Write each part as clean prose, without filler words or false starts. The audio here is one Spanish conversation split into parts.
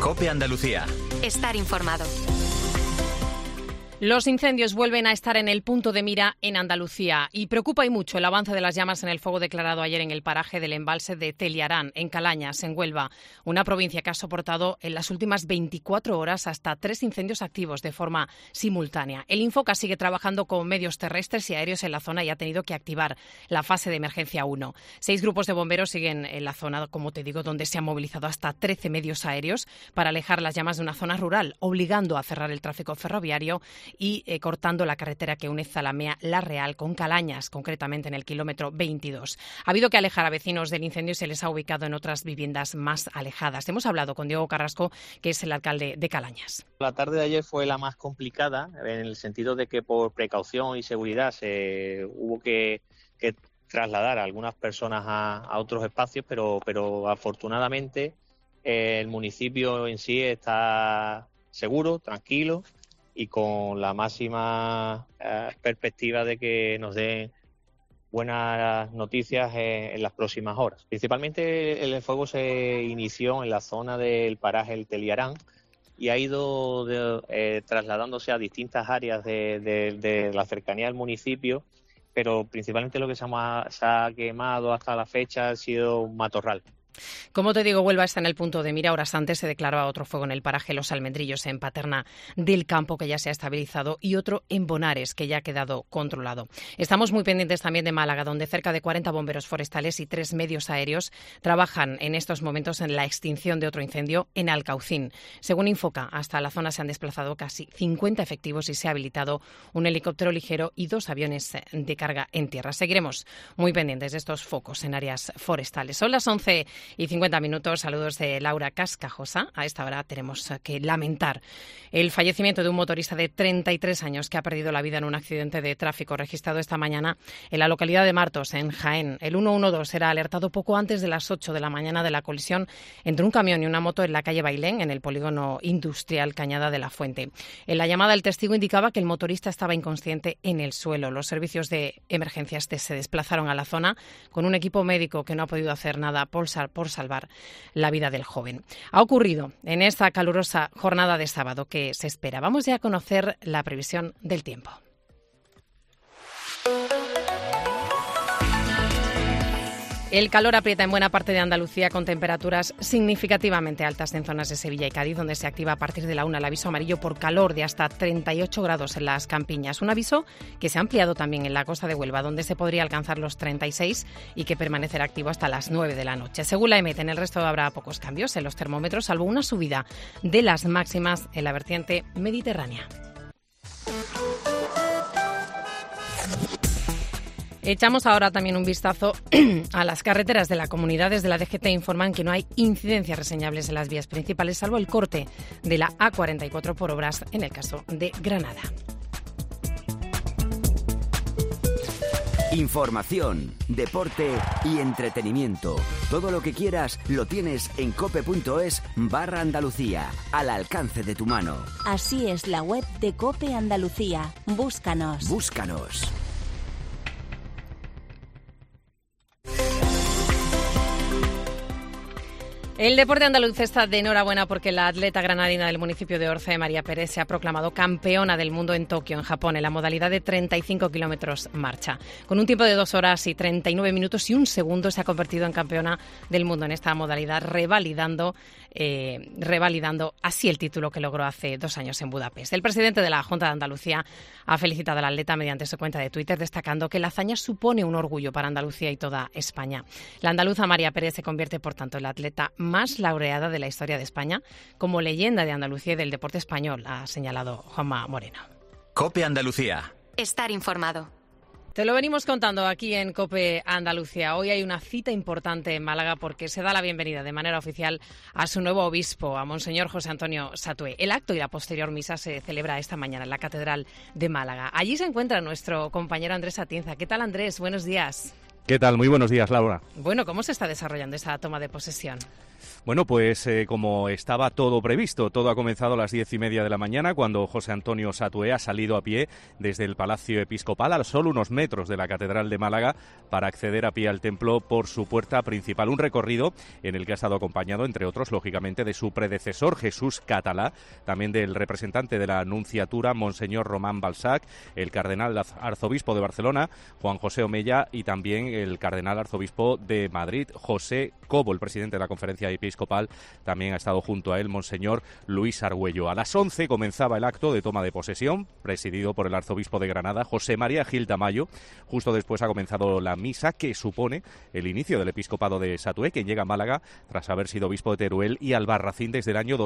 COPE Andalucía. Estar informado. Los incendios vuelven a estar en el punto de mira en Andalucía y preocupa y mucho el avance de las llamas en el fuego declarado ayer en el paraje del embalse de Teliarán, en Calañas, en Huelva, una provincia que ha soportado en las últimas 24 horas hasta 3 incendios activos de forma simultánea. El Infoca sigue trabajando con medios terrestres y aéreos en la zona y ha tenido que activar la fase de emergencia 1. 6 grupos de bomberos siguen en la zona, como te digo, donde se han movilizado hasta 13 medios aéreos para alejar las llamas de una zona rural, obligando a cerrar el tráfico ferroviario y cortando la carretera que une Zalamea La Real con Calañas, concretamente en el kilómetro 22. Ha habido que alejar a vecinos del incendio y se les ha ubicado en otras viviendas más alejadas. Hemos hablado con Diego Carrasco, que es el alcalde de Calañas. La tarde de ayer fue la más complicada, en el sentido de que por precaución y seguridad se hubo que trasladar a algunas personas a otros espacios, pero afortunadamente el municipio en sí está seguro, tranquilo, y con la máxima perspectiva de que nos den buenas noticias en las próximas horas. Principalmente el fuego se inició en la zona del paraje El Teliarán y ha ido trasladándose a distintas áreas de la cercanía del municipio, pero principalmente lo que se ha quemado hasta la fecha ha sido un matorral. Como te digo, Huelva está en el punto de mira. Horas antes se declaraba otro fuego en el paraje Los Almendrillos, en Paterna del Campo, que ya se ha estabilizado, y otro en Bonares, que ya ha quedado controlado. Estamos muy pendientes también de Málaga, donde cerca de 40 bomberos forestales y 3 medios aéreos trabajan en estos momentos en la extinción de otro incendio en Alcaucín. Según Infoca, hasta la zona se han desplazado casi 50 efectivos y se ha habilitado un helicóptero ligero y 2 aviones de carga en tierra. Seguiremos muy pendientes de estos focos en áreas forestales. Son las 11:50. Saludos de Laura Cascajosa. A esta hora tenemos que lamentar el fallecimiento de un motorista de 33 años que ha perdido la vida en un accidente de tráfico registrado esta mañana en la localidad de Martos, en Jaén. El 112 era alertado poco antes de las 8 de la mañana de la colisión entre un camión y una moto en la calle Bailén, en el polígono industrial Cañada de la Fuente. En la llamada, el testigo indicaba que el motorista estaba inconsciente en el suelo. Los servicios de emergencias se desplazaron a la zona con un equipo médico que no ha podido hacer nada por salvar la vida del joven. Ha ocurrido en esta calurosa jornada de sábado que se espera. Vamos ya a conocer la previsión del tiempo. El calor aprieta en buena parte de Andalucía, con temperaturas significativamente altas en zonas de Sevilla y Cádiz, donde se activa a partir de la 1 el aviso amarillo por calor de hasta 38 grados en las campiñas. Un aviso que se ha ampliado también en la costa de Huelva, donde se podría alcanzar los 36 y que permanecerá activo hasta las 9 de la noche. Según la EMET, en el resto habrá pocos cambios en los termómetros, salvo una subida de las máximas en la vertiente mediterránea. Echamos ahora también un vistazo a las carreteras de la comunidad. Desde la DGT informan que no hay incidencias reseñables en las vías principales, salvo el corte de la A44 por obras en el caso de Granada. Información, deporte y entretenimiento. Todo lo que quieras lo tienes en cope.es/Andalucía, al alcance de tu mano. Así es la web de COPE Andalucía. Búscanos. El deporte andaluz está de enhorabuena porque la atleta granadina del municipio de Orce, María Pérez, se ha proclamado campeona del mundo en Tokio, en Japón, en la modalidad de 35 kilómetros marcha. Con un tiempo de 2 horas y 39 minutos y un segundo se ha convertido en campeona del mundo en esta modalidad, revalidando así el título que logró hace 2 años en Budapest. El presidente de la Junta de Andalucía ha felicitado a la atleta mediante su cuenta de Twitter, destacando que la hazaña supone un orgullo para Andalucía y toda España. La andaluza María Pérez se convierte, por tanto, en la atleta más laureada de la historia de España como leyenda de Andalucía y del deporte español, ha señalado Juanma Moreno. COPE Andalucía. Estar informado. Te lo venimos contando aquí en COPE Andalucía. Hoy hay una cita importante en Málaga porque se da la bienvenida de manera oficial a su nuevo obispo, a Monseñor José Antonio Satué. El acto y la posterior misa se celebra esta mañana en la Catedral de Málaga. Allí se encuentra nuestro compañero Andrés Atienza. ¿Qué tal, Andrés? Buenos días. ¿Qué tal? Muy buenos días, Laura. Bueno, ¿cómo se está desarrollando esa toma de posesión? Bueno, pues como estaba todo previsto, todo ha comenzado a las 10:30 de la mañana, cuando José Antonio Satué ha salido a pie desde el Palacio Episcopal a solo unos metros de la Catedral de Málaga para acceder a pie al templo por su puerta principal. Un recorrido en el que ha estado acompañado, entre otros, lógicamente, de su predecesor, Jesús Catalá, también del representante de la Nunciatura, Monseñor Román Balsac, el cardenal arzobispo de Barcelona, Juan José Omella, y también el cardenal arzobispo de Madrid, José Cobo, el presidente de la Conferencia Episcopal. También ha estado junto a él Monseñor Luis Argüello. A las 11 comenzaba el acto de toma de posesión, presidido por el arzobispo de Granada, José María Gil Tamayo. Justo después ha comenzado la misa, que supone el inicio del episcopado de Satué, quien llega a Málaga tras haber sido obispo de Teruel y Albarracín desde el año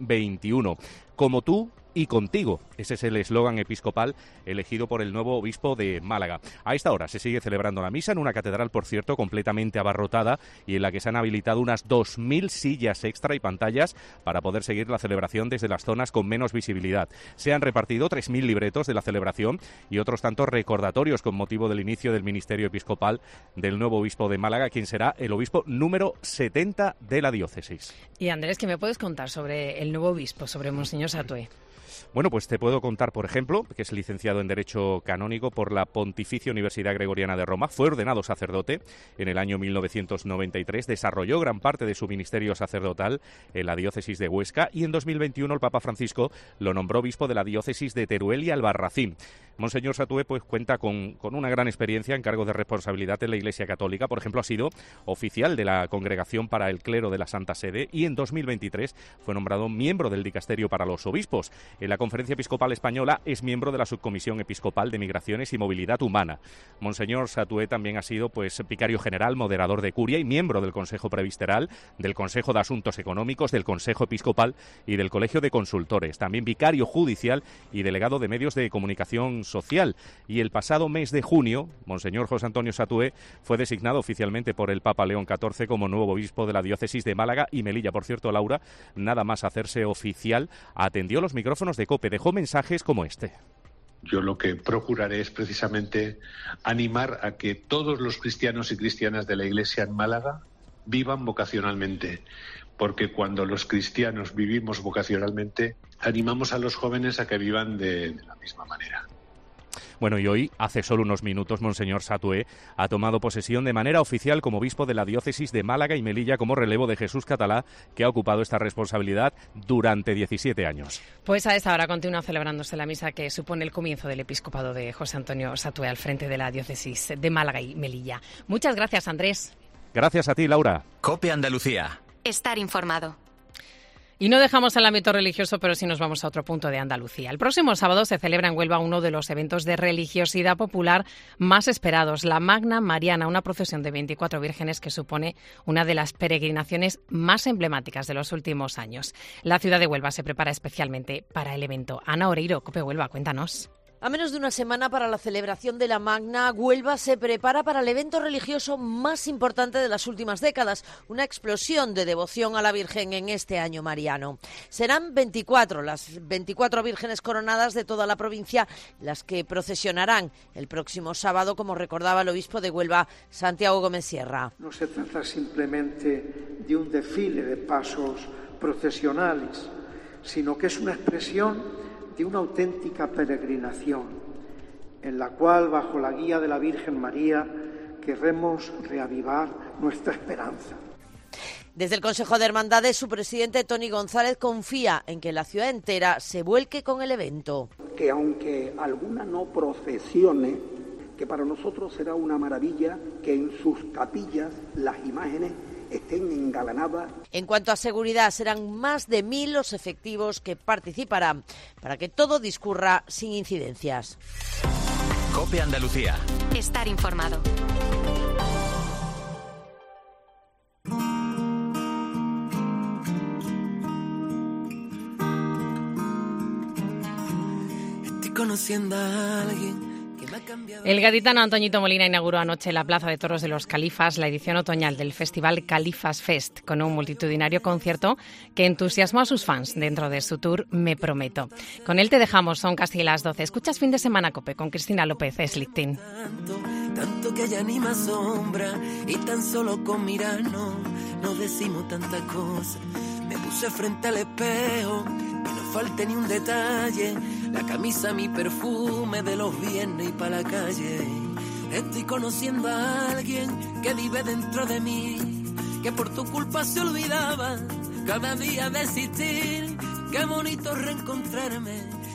2021. Como tú y contigo. Ese es el eslogan episcopal elegido por el nuevo obispo de Málaga. A esta hora se sigue celebrando la misa en una catedral, por cierto, completamente abarrotada y en la que se han habilitado unas 2.000 sillas extra y pantallas para poder seguir la celebración desde las zonas con menos visibilidad. Se han repartido 3.000 libretos de la celebración y otros tantos recordatorios con motivo del inicio del ministerio episcopal del nuevo obispo de Málaga, quien será el obispo número 70 de la diócesis. Y Andrés, ¿qué me puedes contar sobre el nuevo obispo, sobre Monseñor Satué? Bueno, pues te puedo contar, por ejemplo, que es licenciado en Derecho Canónico por la Pontificia Universidad Gregoriana de Roma, fue ordenado sacerdote en el año 1993, desarrolló gran parte de su ministerio sacerdotal en la diócesis de Huesca y en 2021 el Papa Francisco lo nombró obispo de la diócesis de Teruel y Albarracín. Monseñor Satué pues cuenta con una gran experiencia en cargos de responsabilidad en la Iglesia Católica. Por ejemplo, ha sido oficial de la Congregación para el Clero de la Santa Sede y en 2023 fue nombrado miembro del Dicasterio para los Obispos. En la Conferencia Episcopal Española es miembro de la Subcomisión Episcopal de Migraciones y Movilidad Humana. Monseñor Satué también ha sido vicario general, moderador de curia y miembro del Consejo Previsteral, del Consejo de Asuntos Económicos, del Consejo Episcopal y del Colegio de Consultores. También vicario judicial y delegado de medios de comunicación social. Y el pasado mes de junio, Monseñor José Antonio Satué fue designado oficialmente por el Papa León XIV como nuevo obispo de la diócesis de Málaga y Melilla. Por cierto, Laura, nada más hacerse oficial, atendió los micrófonos de COPE, dejó mensajes como este. Yo lo que procuraré es precisamente animar a que todos los cristianos y cristianas de la Iglesia en Málaga vivan vocacionalmente, porque cuando los cristianos vivimos vocacionalmente, animamos a los jóvenes a que vivan de la misma manera. Bueno, y hoy, hace solo unos minutos, Monseñor Satué ha tomado posesión de manera oficial como obispo de la diócesis de Málaga y Melilla como relevo de Jesús Catalá, que ha ocupado esta responsabilidad durante 17 años. Pues a esta hora continúa celebrándose la misa que supone el comienzo del episcopado de José Antonio Satué al frente de la diócesis de Málaga y Melilla. Muchas gracias, Andrés. Gracias a ti, Laura. COPE Andalucía. Estar informado. Y no dejamos el ámbito religioso, pero sí nos vamos a otro punto de Andalucía. El próximo sábado se celebra en Huelva uno de los eventos de religiosidad popular más esperados, la Magna Mariana, una procesión de 24 vírgenes que supone una de las peregrinaciones más emblemáticas de los últimos años. La ciudad de Huelva se prepara especialmente para el evento. Ana Oreiro, COPE Huelva, cuéntanos. A menos de una semana para la celebración de la Magna, Huelva se prepara para el evento religioso más importante de las últimas décadas, una explosión de devoción a la Virgen en este año mariano. Serán 24, las 24 vírgenes coronadas de toda la provincia, las que procesionarán el próximo sábado, como recordaba el obispo de Huelva, Santiago Gómez Sierra. No se trata simplemente de un desfile de pasos procesionales, sino que es una expresión de una auténtica peregrinación, en la cual, bajo la guía de la Virgen María, queremos reavivar nuestra esperanza. Desde el Consejo de Hermandades, su presidente Tony González confía en que la ciudad entera se vuelque con el evento. Que aunque alguna no procesione, que para nosotros será una maravilla que en sus capillas las imágenes estén engalanadas. En cuanto a seguridad, serán más de 1.000 los efectivos que participarán para que todo discurra sin incidencias. COPE Andalucía. Estar informado. Estoy conociendo a alguien. El gaditano Antoñito Molina inauguró anoche en la Plaza de Toros de los Califas la edición otoñal del Festival Califas Fest, con un multitudinario concierto que entusiasmó a sus fans dentro de su tour Me Prometo. Con él te dejamos, son casi las 12. Escuchas Fin de Semana COPE con Cristina López Slichting. tanto que ya ni me asombra, y tan solo con mirarnos nos decimos tantas cosas. Me puse frente al espejo y no falte ni un detalle, la camisa, mi perfume de los viernes y pa' la calle. Estoy conociendo a alguien que vive dentro de mí, que por tu culpa se olvidaba cada día de existir. Qué bonito reencontrarme